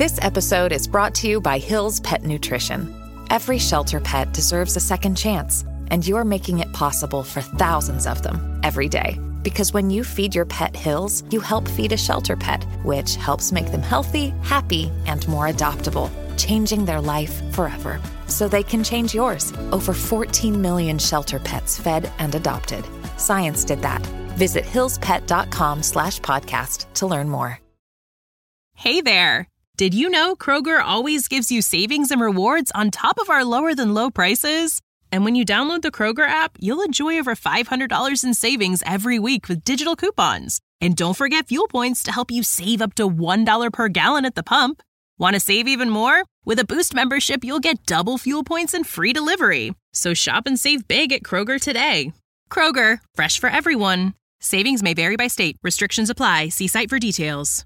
This episode is brought to you by Hill's Pet Nutrition. Every shelter pet deserves a second chance, and you're making it possible for thousands of them every day. Because when you feed your pet Hill's, you help feed a shelter pet, which helps make them healthy, happy, and more adoptable, changing their life forever. So they can change yours. Over 14 million shelter pets fed and adopted. Science did that. Visit hillspet.com/podcast to learn more. Hey there. Did you know Kroger always gives you savings and rewards on top of our lower than low prices? And when you download the Kroger app, you'll enjoy over $500 in savings every week with digital coupons. And don't forget fuel points to help you save up to $1 per gallon at the pump. Want to save even more? With a Boost membership, you'll get double fuel points and free delivery. So shop and save big at Kroger today. Kroger, fresh for everyone. Savings may vary by state. Restrictions apply. See site for details.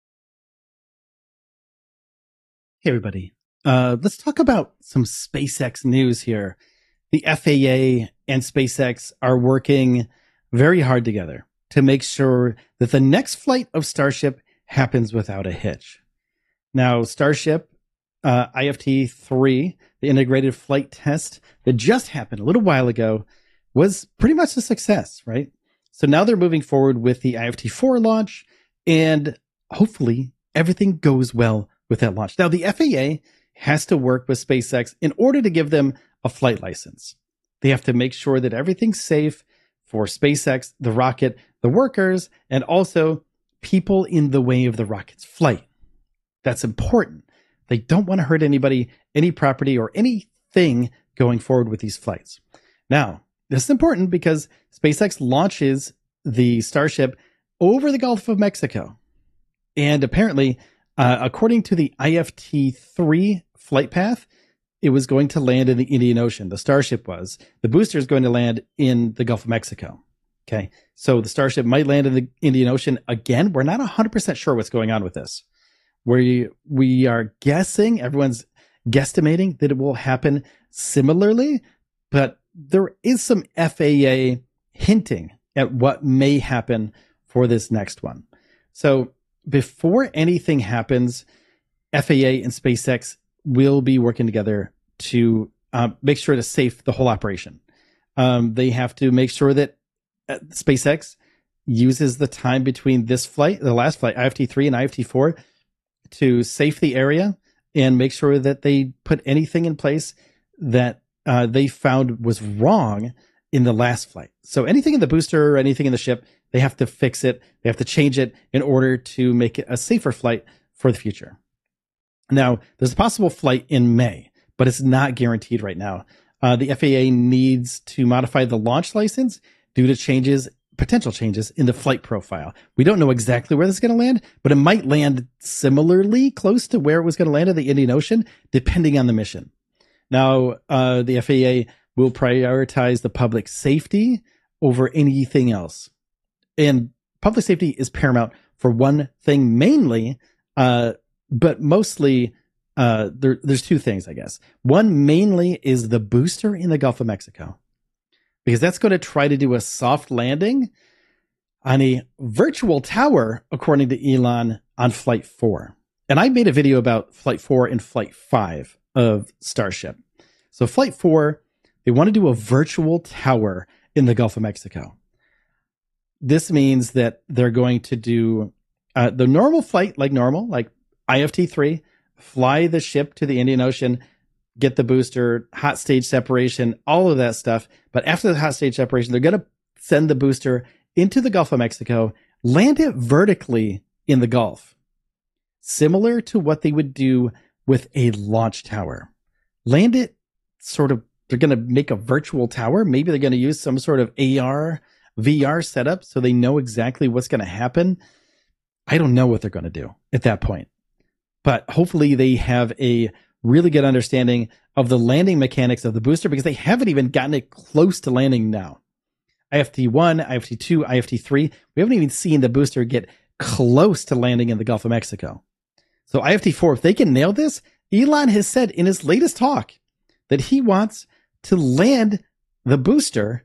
Hey, everybody. Let's talk about some SpaceX news here. The FAA and SpaceX are working very hard together to make sure that the next flight of Starship happens without a hitch. Now, Starship IFT-3, the integrated flight test that just happened a little while ago, was pretty much a success, right? So now they're moving forward with the IFT-4 launch, and hopefully everything goes well with that launch. Now, the FAA has to work with SpaceX in order to give them a flight license. They have to make sure that everything's safe for SpaceX, the rocket, the workers, and also people in the way of the rocket's flight. That's important. They don't want to hurt anybody, any property, or anything going forward with these flights. Now, this is important because SpaceX launches the Starship over the Gulf of Mexico. And apparently, according to the IFT-3 flight path, it was going to land in the Indian Ocean. The Starship was. The booster is going to land in the Gulf of Mexico. Okay. So the Starship might land in the Indian Ocean again. We're not 100% sure what's going on with this. We are guessing, everyone's guesstimating that it will happen similarly, but there is some FAA hinting at what may happen for this next one. So before anything happens, FAA and SpaceX will be working together to make sure to safe the whole operation. They have to make sure that SpaceX uses the time between this flight, the last flight, IFT-3 and IFT-4, to safe the area and make sure that they put anything in place that they found was wrong in the last flight. So anything in the booster or anything in the ship, they have to fix it. They have to change it in order to make it a safer flight for the future. Now, there's a possible flight in May, but it's not guaranteed right now. The FAA needs to modify the launch license due to potential changes in the flight profile. We don't know exactly where this is going to land, but it might land similarly close to where it was going to land in the Indian Ocean, depending on the mission. Now, the FAA will prioritize the public safety over anything else. And public safety is paramount for one thing mainly, but mostly there's two things, I guess. One mainly is the booster in the Gulf of Mexico, because that's going to try to do a soft landing on a virtual tower, according to Elon, on Flight 4. And I made a video about Flight 4 and Flight 5 of Starship. So Flight 4, they want to do a virtual tower in the Gulf of Mexico. This means that they're going to do the normal flight, like IFT-3, fly the ship to the Indian Ocean, get the booster, hot stage separation, all of that stuff. But after the hot stage separation, they're going to send the booster into the Gulf of Mexico, land it vertically in the Gulf, similar to what they would do with a launch tower. Land it they're going to make a virtual tower. Maybe they're going to use some sort of AR, VR setup so they know exactly what's going to happen. I don't know what they're going to do at that point. But hopefully they have a really good understanding of the landing mechanics of the booster, because they haven't even gotten it close to landing now. IFT-1, IFT-2, IFT-3, we haven't even seen the booster get close to landing in the Gulf of Mexico. So IFT-4, if they can nail this, Elon has said in his latest talk that he wants to land the booster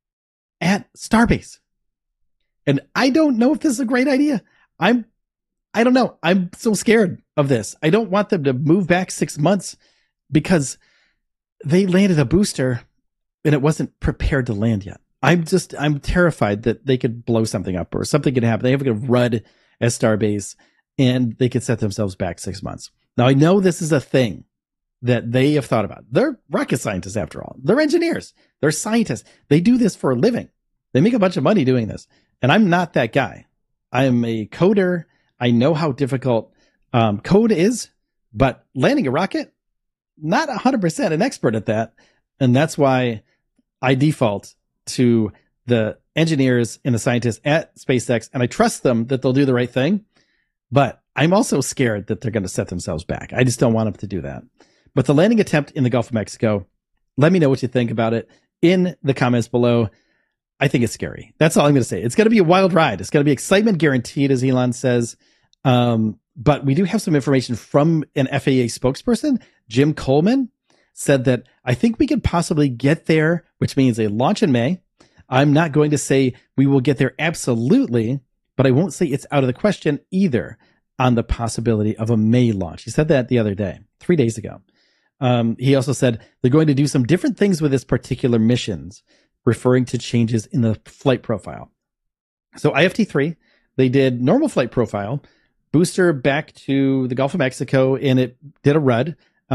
at Starbase. And I don't know if this is a great idea. I I don't know. I'm so scared of this. I don't want them to move back 6 months because they landed a booster and it wasn't prepared to land yet. I'm terrified that they could blow something up or something could happen. They have a RUD as Starbase and they could set themselves back 6 months. Now, I know this is a thing that they have thought about. They're rocket scientists, after all. They're engineers. They're scientists. They do this for a living. They make a bunch of money doing this. And I'm not that guy. I'm a coder. I know how difficult code is, but landing a rocket, not 100% an expert at that. And that's why I default to the engineers and the scientists at SpaceX, and I trust them that they'll do the right thing. But I'm also scared that they're going to set themselves back. I just don't want them to do that. But the landing attempt in the Gulf of Mexico, let me know what you think about it in the comments below. I think it's scary. That's all I'm going to say. It's going to be a wild ride. It's going to be excitement guaranteed, as Elon says. But we do have some information from an FAA spokesperson. Jim Coleman said that I think we could possibly get there, which means a launch in May. I'm not going to say we will get there absolutely, but I won't say it's out of the question either on the possibility of a May launch. He said that the other day, 3 days ago. He also said they're going to do some different things with this particular missions, referring to changes in the flight profile. So IFT-3, they did normal flight profile, booster back to the Gulf of Mexico, and it did a RUD.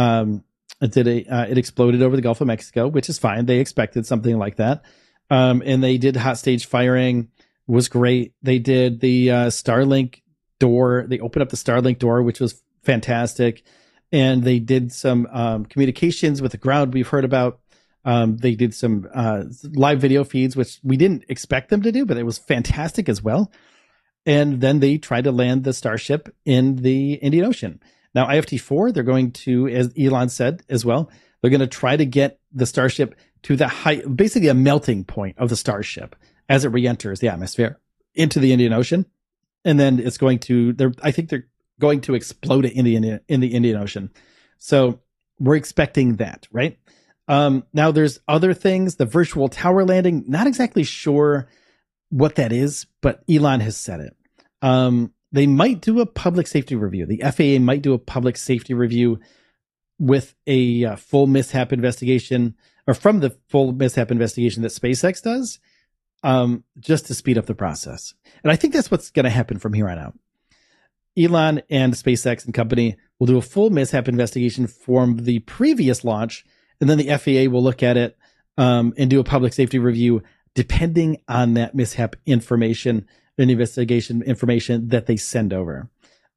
It exploded over the Gulf of Mexico, which is fine. They expected something like that. And they did hot stage firing, was great. They did the Starlink door. They opened up the Starlink door, which was fantastic. And they did some communications with the ground we've heard about. They did some live video feeds, which we didn't expect them to do, but it was fantastic as well. And then they tried to land the Starship in the Indian Ocean. Now, IFT-4, they're going to, as Elon said as well, they're going to try to get the Starship to the height, basically a melting point of the Starship as it re-enters the atmosphere into the Indian Ocean. And then it's going to, I think they're going to explode it in the Indian Ocean. So we're expecting that, right? Now there's other things, the virtual tower landing, not exactly sure what that is, but Elon has said it. They might do a public safety review. The FAA might do a public safety review with a full mishap investigation, or from the full mishap investigation that SpaceX does, just to speed up the process. And I think that's what's going to happen from here on out. Elon and SpaceX and company will do a full mishap investigation from the previous launch, and then the FAA will look at it and do a public safety review depending on that mishap information and investigation information that they send over.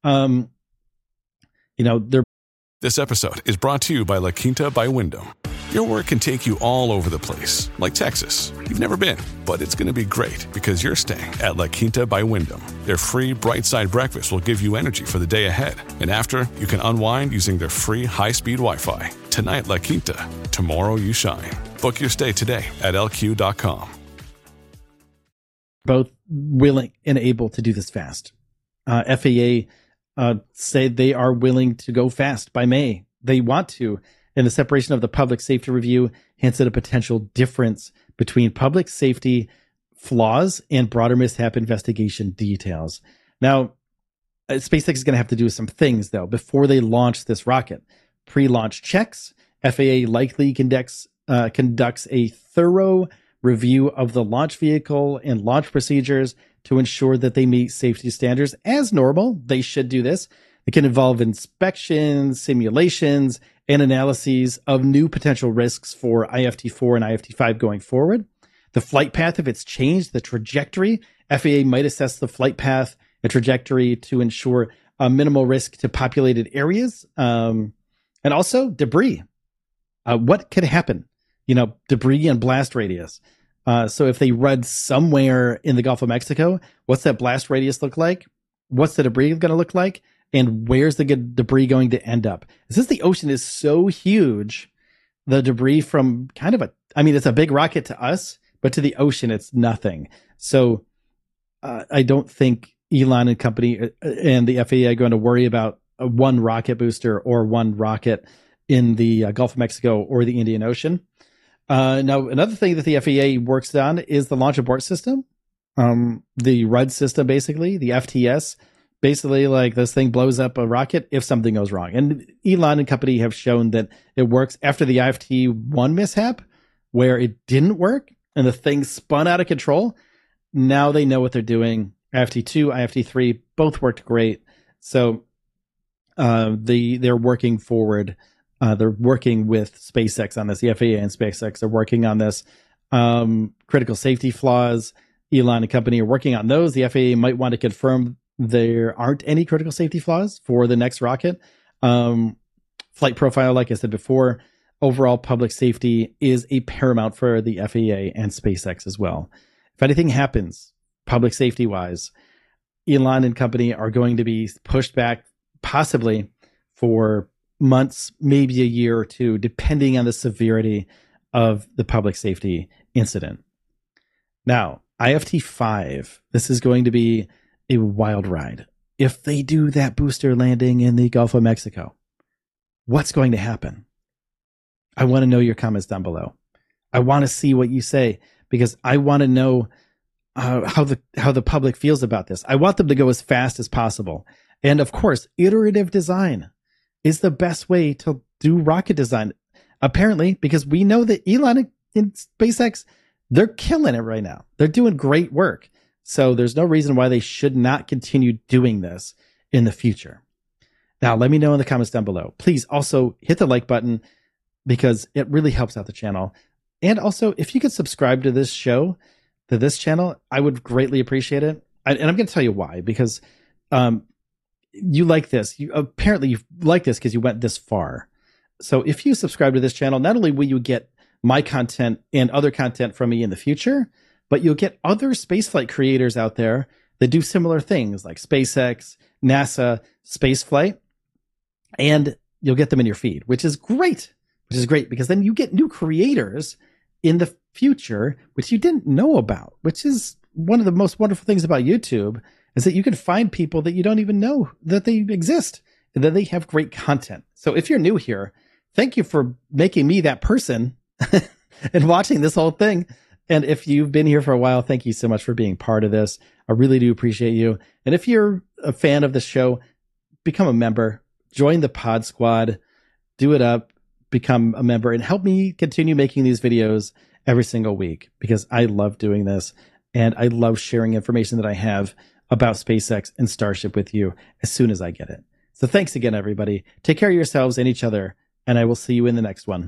This episode is brought to you by La Quinta by Wyndham. Your work can take you all over the place, like Texas. You've never been, but it's going to be great because you're staying at La Quinta by Wyndham. Their free Bright Side breakfast will give you energy for the day ahead. And after, you can unwind using their free high-speed Wi-Fi. Tonight, La Quinta. Tomorrow, you shine. Book your stay today at LQ.com. Both willing and able to do this fast. FAA say they are willing to go fast by May. They want to. And the separation of the public safety review hints at a potential difference between public safety flaws and broader mishap investigation details. Now, SpaceX is going to have to do some things, though, before they launch this rocket. Pre-launch checks. FAA likely conducts a thorough review of the launch vehicle and launch procedures to ensure that they meet safety standards as normal. They should do this. It can involve inspections, simulations, and analyses of new potential risks for IFT-4 and IFT-5 going forward. The flight path, if it's changed, the trajectory, FAA might assess the flight path and trajectory to ensure a minimal risk to populated areas. And also debris. What could happen? Debris and blast radius. So if they RUD somewhere in the Gulf of Mexico, what's that blast radius look like? What's the debris going to look like? And where's the debris going to end up? Since the ocean is so huge, the debris from it's a big rocket to us, but to the ocean, it's nothing. So I don't think Elon and company and the FAA are going to worry about one rocket booster or one rocket in the Gulf of Mexico or the Indian Ocean. Now, another thing that the FAA works on is the launch abort system, the RUD system, basically, the FTS. basically like this thing blows up a rocket if something goes wrong. And Elon and company have shown that it works after the IFT-1 mishap, where it didn't work and the thing spun out of control. Now they know what they're doing. IFT-2, IFT-3 both worked great. So they're working forward. They're working with SpaceX on this. The FAA and SpaceX are working on this. Critical safety flaws, Elon and company are working on those. The FAA might want to confirm there aren't any critical safety flaws for the next rocket. Flight profile, like I said before, overall public safety is a paramount for the FAA and SpaceX as well. If anything happens, public safety wise, Elon and company are going to be pushed back possibly for months, maybe a year or two, depending on the severity of the public safety incident. Now, IFT-5, this is going to be a wild ride. If they do that booster landing in the Gulf of Mexico, what's going to happen? I want to know your comments down below. I want to see what you say, because I want to know how the public feels about this. I want them to go as fast as possible. And of course, iterative design is the best way to do rocket design. Apparently, because we know that Elon and SpaceX, they're killing it right now. They're doing great work. So there's no reason why they should not continue doing this in the future. Now, let me know in the comments down below. Please also hit the like button, because it really helps out the channel. And also, if you could subscribe to this show, to this channel, I would greatly appreciate it. And I'm going to tell you why, because you like this. Apparently you like this because you went this far. So if you subscribe to this channel, not only will you get my content and other content from me in the future, but you'll get other spaceflight creators out there that do similar things like SpaceX, NASA, spaceflight, and you'll get them in your feed, which is great. Which is great, because then you get new creators in the future, which you didn't know about, which is one of the most wonderful things about YouTube, is that you can find people that you don't even know that they exist and that they have great content. So if you're new here, thank you for making me that person and watching this whole thing. And if you've been here for a while, thank you so much for being part of this. I really do appreciate you. And if you're a fan of the show, become a member, join the Pod Squad, do it up, become a member, and help me continue making these videos every single week, because I love doing this and I love sharing information that I have about SpaceX and Starship with you as soon as I get it. So thanks again, everybody. Take care of yourselves and each other, and I will see you in the next one.